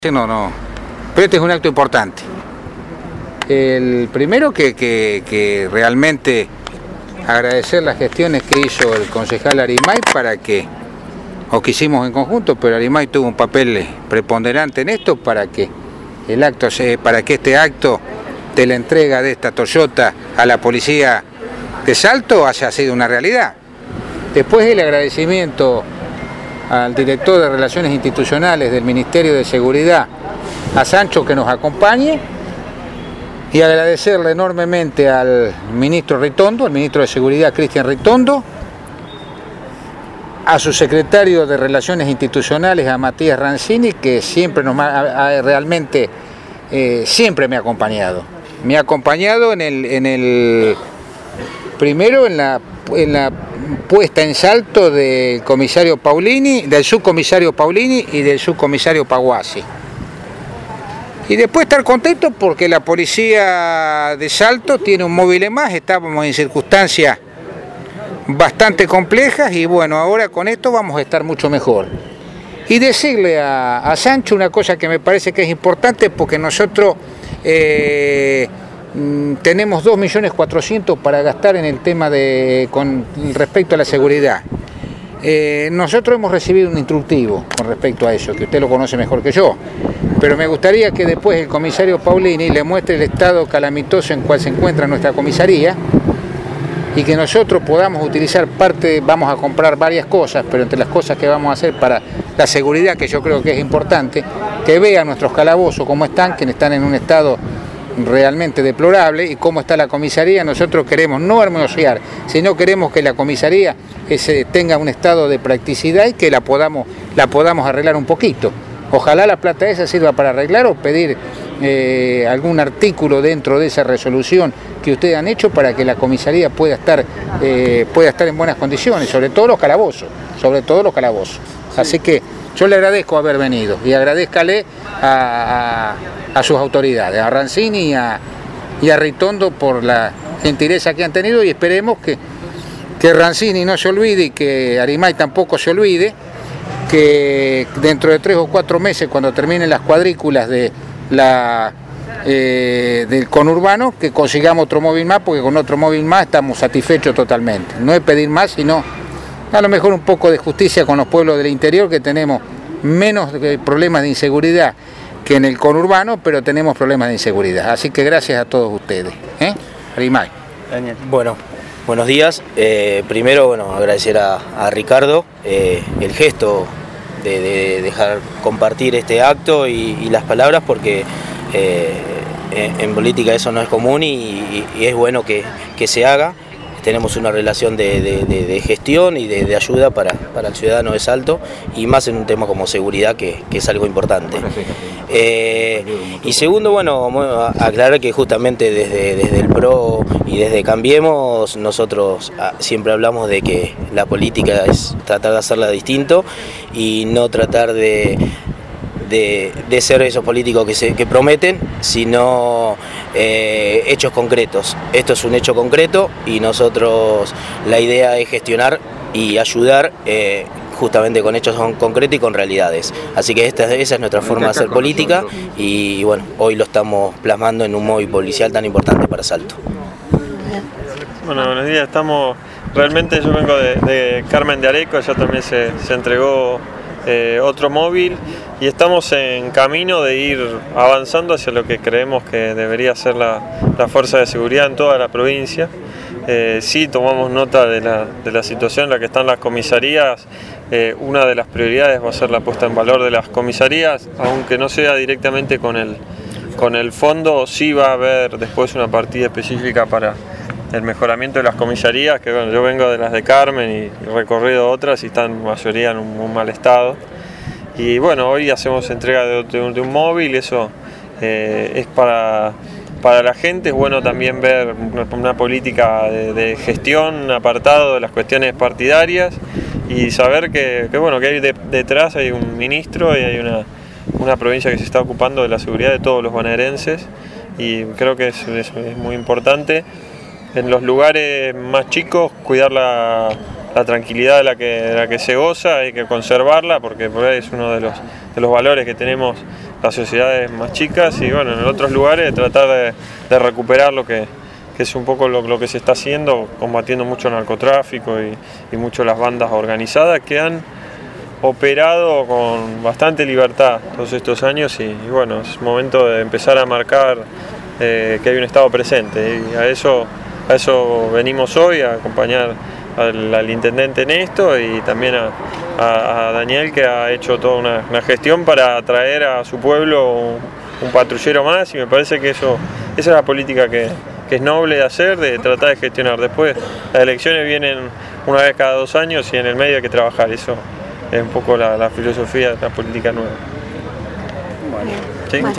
No, pero este es un acto importante. El primero que realmente agradecer las gestiones que hizo el concejal Arimay que hicimos en conjunto, pero Arimay tuvo un papel preponderante en esto para que este acto de la entrega de esta Toyota a la policía de Salto haya sido una realidad. Después el agradecimiento al director de Relaciones Institucionales del Ministerio de Seguridad, a Sancho, que nos acompañe, y agradecerle enormemente al ministro Ritondo, al ministro de Seguridad Cristian Ritondo, a su secretario de Relaciones Institucionales, a Matías Rancini, que siempre siempre me ha acompañado. Me ha acompañado primero en la puesta en Salto del comisario Paulini, del subcomisario Paulini y del subcomisario Paguasi. Y después estar contento porque la policía de Salto tiene un móvil más, estábamos en circunstancias bastante complejas y bueno, ahora con esto vamos a estar mucho mejor. Y decirle a Sancho una cosa que me parece que es importante, porque nosotros tenemos 2.400.000 para gastar en el tema con respecto a la seguridad. Nosotros hemos recibido un instructivo con respecto a eso, que usted lo conoce mejor que yo, pero me gustaría que después el comisario Paulini le muestre el estado calamitoso en cual se encuentra nuestra comisaría y que nosotros podamos utilizar vamos a comprar varias cosas, pero entre las cosas que vamos a hacer para la seguridad, que yo creo que es importante, que vean nuestros calabozos cómo están, que están en un estado realmente deplorable, y cómo está la comisaría. Nosotros queremos no hermosear, sino queremos que la comisaría tenga un estado de practicidad y que la podamos arreglar un poquito. Ojalá la plata esa sirva para arreglar o pedir algún artículo dentro de esa resolución que ustedes han hecho para que la comisaría pueda estar en buenas condiciones, sobre todo los calabozos. Así que yo le agradezco haber venido y agradézcale a sus autoridades, a Rancini y a Ritondo por la gentileza que han tenido, y esperemos que Rancini no se olvide y que Arimay tampoco se olvide que dentro de 3 o 4 meses, cuando terminen las cuadrículas del conurbano, que consigamos otro móvil más, porque con otro móvil más estamos satisfechos totalmente. No es pedir más, sino a lo mejor un poco de justicia con los pueblos del interior, que tenemos menos problemas de inseguridad que en el conurbano, pero tenemos problemas de inseguridad. Así que gracias a todos ustedes. Arimay. Bueno, buenos días. Primero, agradecer a Ricardo el gesto de dejar compartir este acto y las palabras, porque en política eso no es común y es bueno que se haga. Tenemos una relación de gestión y de ayuda para el ciudadano de Salto, y más en un tema como seguridad, que es algo importante. Y segundo, aclarar que justamente desde el PRO y desde Cambiemos, nosotros siempre hablamos de que la política es tratar de hacerla distinto y no tratar de ser esos políticos que prometen, sino hechos concretos. Esto es un hecho concreto y nosotros la idea es gestionar y ayudar justamente con hechos concretos y con realidades. Así que esa es nuestra forma de hacer política y hoy lo estamos plasmando en un móvil policial tan importante para Salto. Bueno, buenos días. Realmente yo vengo de Carmen de Areco, ya también se entregó otro móvil y estamos en camino de ir avanzando hacia lo que creemos que debería ser la fuerza de seguridad en toda la provincia. Sí tomamos nota de la situación en la que están las comisarías. Una de las prioridades va a ser la puesta en valor de las comisarías, aunque no sea directamente con el fondo. Sí va a haber después una partida específica para el mejoramiento de las comisarías, que yo vengo de las de Carmen y he recorrido otras y están mayoría en un mal estado. Y hoy hacemos entrega de un móvil, eso es para la gente. Es bueno también ver una política de gestión, apartado de las cuestiones partidarias, y saber que hay detrás hay un ministro y hay una provincia que se está ocupando de la seguridad de todos los bonaerenses, y creo que es muy importante. En los lugares más chicos, cuidar la tranquilidad de la que se goza, hay que conservarla, porque por ahí es uno de los valores que tenemos las sociedades más chicas y bueno, en otros lugares tratar de recuperar lo que es un poco lo que se está haciendo, combatiendo mucho el narcotráfico y mucho las bandas organizadas que han operado con bastante libertad todos estos años y bueno, es momento de empezar a marcar que hay un Estado presente y a eso venimos hoy, a acompañar al intendente en esto y también a Daniel, que ha hecho toda una gestión para atraer a su pueblo un patrullero más y me parece que esa es la política que es noble de hacer, de tratar de gestionar. Después las elecciones vienen una vez cada 2 años y en el medio hay que trabajar, eso es un poco la filosofía de la política nueva. Bueno. ¿Sí?